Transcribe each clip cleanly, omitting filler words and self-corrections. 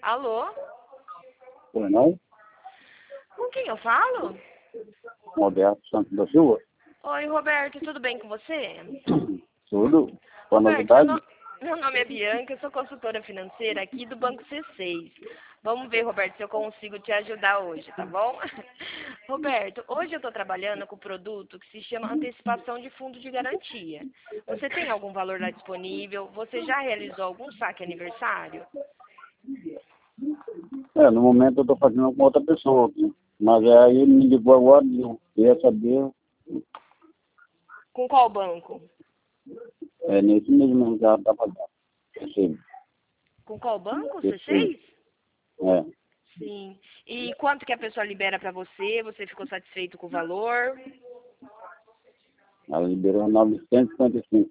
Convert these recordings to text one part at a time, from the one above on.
Alô? Pois não? Com quem eu falo? Roberto Santos da Silva? Oi, Roberto, tudo bem com você? Tudo? Com a Roberto, novidade? meu nome é Bianca, eu sou consultora financeira aqui do Banco C6. Vamos ver, Roberto, se eu consigo te ajudar hoje, tá bom? Roberto, hoje eu estou trabalhando com um produto que se chama antecipação de fundo de garantia. Você tem algum valor lá disponível? Você já realizou algum saque aniversário? No momento eu estou fazendo com outra pessoa aqui. Mas aí ele me ligou agora e eu queria saber, Com qual banco? nesse mesmo já está fazendo. Sim. Com qual banco? Sim. C6? É. Sim. E quanto que a pessoa libera para você? Você ficou satisfeito com o valor? Ela liberou 955.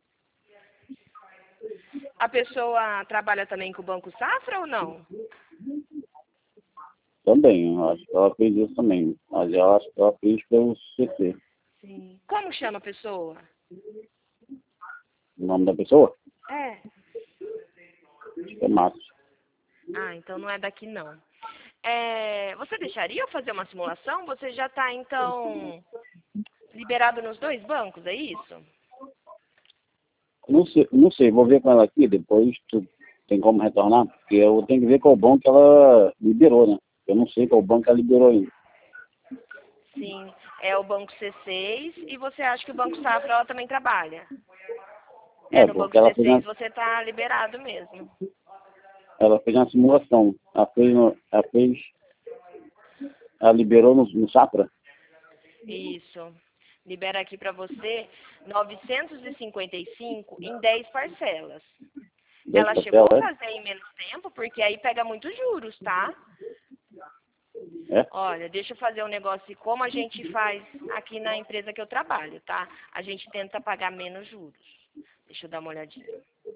A pessoa trabalha também com o Banco Safra ou não? Também, eu acho que ela fez isso também. Mas eu acho que ela fez pelo CC. Sim. Como chama a pessoa? O nome da pessoa? É. Acho que é Márcio. Ah, então não é daqui não. Você deixaria eu fazer uma simulação? Você já está, então, liberado nos dois bancos, é isso? Não sei, vou ver com ela aqui, depois tu tem como retornar, porque eu tenho que ver qual banco que ela liberou, né? Eu não sei qual banco ela liberou ainda. Sim, é o Banco C6 e você acha que o Banco Safra ela também trabalha? No Banco Porque C6 você está liberado mesmo. ela fez uma simulação. Ela liberou no Safra. Isso. Libera aqui para você 955 em 10 parcelas. 10 Ela chegou a parcelas, fazer em menos tempo, porque aí pega muitos juros, tá? é? Olha, deixa eu fazer um negócio como a gente faz aqui na empresa que eu trabalho, tá? A gente tenta pagar menos juros. Deixa eu dar uma olhadinha.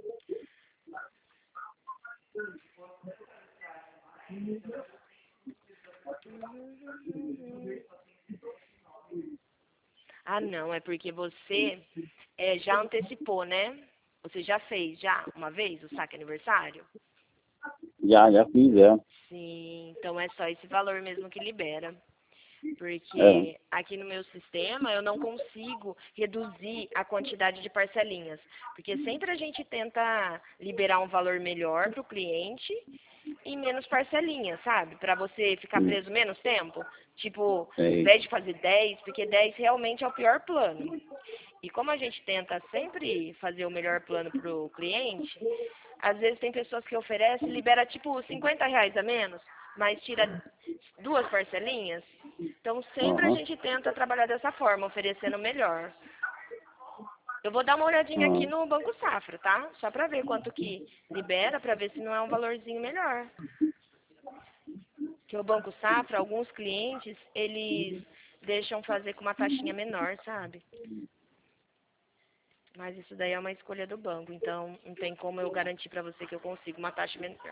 Ah, não, é porque você já antecipou, né? Você já fez, já, uma vez, o saque aniversário? Já fiz, é. Sim, então é só esse valor mesmo que libera. É. Porque aqui no meu sistema eu não consigo reduzir a quantidade de parcelinhas. Porque sempre a gente tenta liberar um valor melhor para o cliente e menos parcelinhas, sabe? Para você ficar Sim. preso menos tempo. Tipo, ao Sei. invés de fazer 10, porque 10 realmente é o pior plano. E como a gente tenta sempre fazer o melhor plano para o cliente, às vezes tem pessoas que oferecem, libera tipo R$ 50 a menos, mas tira duas parcelinhas. Então sempre a Aham. gente tenta trabalhar dessa forma, oferecendo o melhor. Eu vou dar uma olhadinha aqui Aham. no Banco Safra, tá? Só para ver quanto que libera, para ver se não é um valorzinho melhor. Que o Banco Safra, alguns clientes, eles deixam fazer com uma taxinha menor, sabe? Mas isso daí é uma escolha do banco, então não tem como eu garantir para você que eu consigo uma taxa menor.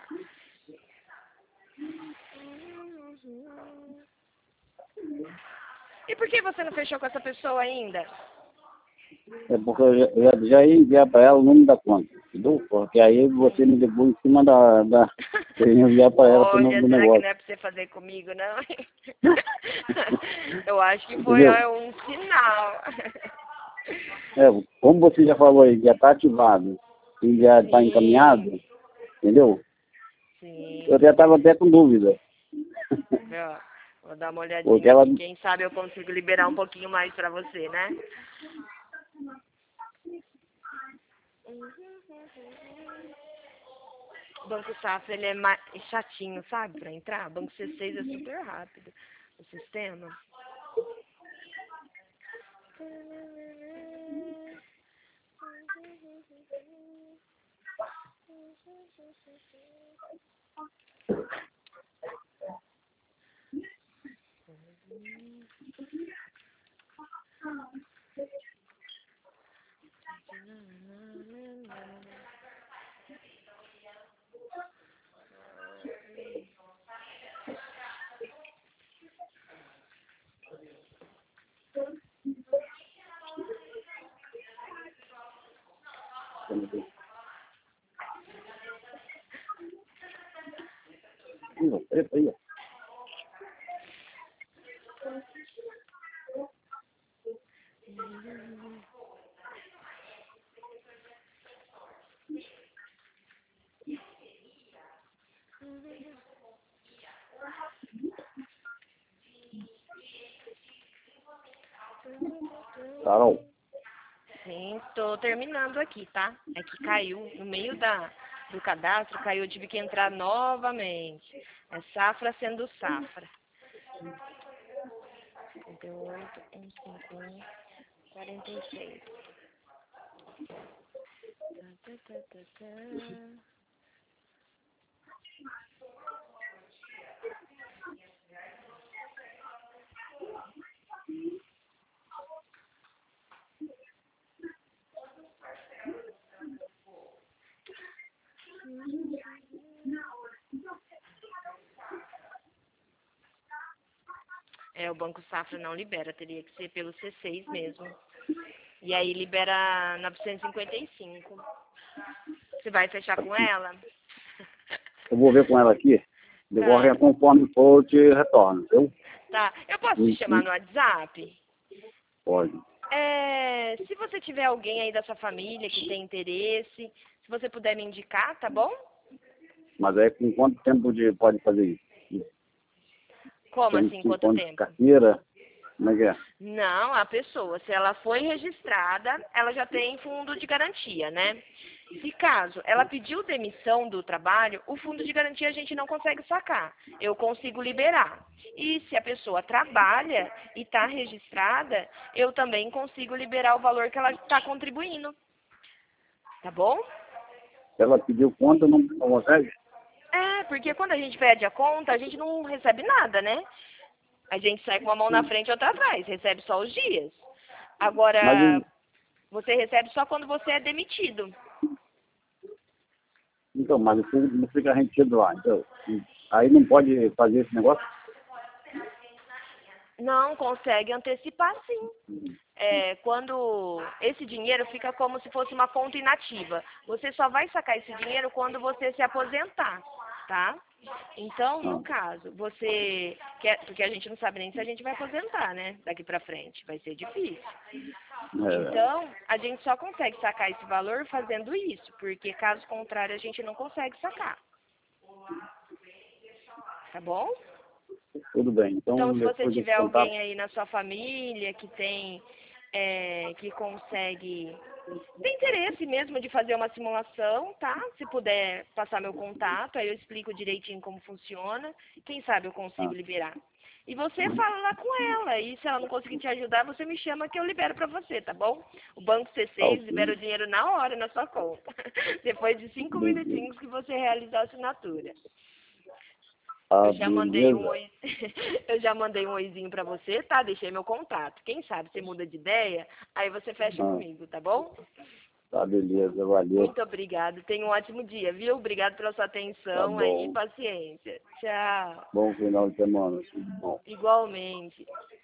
E por que você não fechou com essa pessoa ainda? É porque eu já ia enviar para ela o número da conta, entendeu? Porque aí você me ligou em cima da eu ia enviar para ela o nome Olha, do será que negócio. não é para você fazer comigo, não? Eu acho que foi Entendeu? um sinal. Como você já falou aí, já está ativado e já está Sim, encaminhado, entendeu? Eu sim. já estava até com dúvida. Ó, vou dar uma Porque olhadinha ela. aqui. Quem sabe eu consigo liberar um pouquinho mais para você, né? O Banco Safra, ele é mais chatinho, sabe, para entrar. O Banco C6 é super rápido, o sistema. Ih, ó, preto aí, ó. Carol, Sim, estou terminando aqui, tá? É que caiu no meio do cadastro, caiu, eu tive que entrar novamente. É safra sendo safra. 58, 151, 46. Tá, tá, tá, tá, tá. É, o Banco Safra não libera, teria que ser pelo C6 mesmo. E aí libera 955. Você vai fechar com ela? eu vou ver com ela aqui. De Tá. qualquer conforme for, eu te retorno, viu? Tá. Eu posso te chamar no WhatsApp? Pode. Se você tiver alguém aí da sua família que tem interesse, se você puder me indicar, tá bom? Mas aí com quanto tempo pode fazer isso? Como Tem assim, quanto quanto tempo? carteira? Como é que é? Não, a pessoa, se ela foi registrada, ela já tem fundo de garantia, né? Se caso ela pediu demissão do trabalho, o fundo de garantia a gente não consegue sacar. Eu consigo liberar. E se a pessoa trabalha e está registrada, eu também consigo liberar o valor que ela está contribuindo. Tá bom? Ela pediu conta, não consegue? É, porque quando a gente pede a conta, a gente não recebe nada, né? A gente sai com uma mão na frente e outra atrás, recebe só os dias. Mas, Agora, você recebe só quando você é demitido. então, mas o fundo não fica retido lá. Então, aí não pode fazer esse negócio? Não, consegue antecipar sim. Quando esse dinheiro fica como se fosse uma conta inativa. Você só vai sacar esse dinheiro quando você se aposentar, tá? Então, no caso, você quer, porque a gente não sabe nem se a gente vai aposentar, né? Daqui pra frente, vai ser difícil. Então, a gente só consegue sacar esse valor fazendo isso, porque caso contrário a gente não consegue sacar. Tá bom? Tudo bem. Então, se você Depois desse tiver contato, alguém aí na sua família que tem, que consegue, tem interesse mesmo de fazer uma simulação, tá? Se puder passar meu contato, aí eu explico direitinho como funciona. Quem sabe eu consigo liberar. E você fala lá com ela, e se ela não conseguir te ajudar, você me chama que eu libero pra você, tá bom? O Banco C6 libera o dinheiro na hora na sua conta, depois de 5 minutinhos que você realizar a assinatura. Eu já mandei um oi, eu já mandei um oizinho pra você, tá? Deixei meu contato. Quem sabe você muda de ideia, aí você fecha comigo, tá bom? Tá, beleza, valeu. Muito obrigada. Tenha um ótimo dia, viu? Obrigado pela sua atenção Tá aí e bom. paciência. Tchau. Bom final de semana, tudo bom. Igualmente.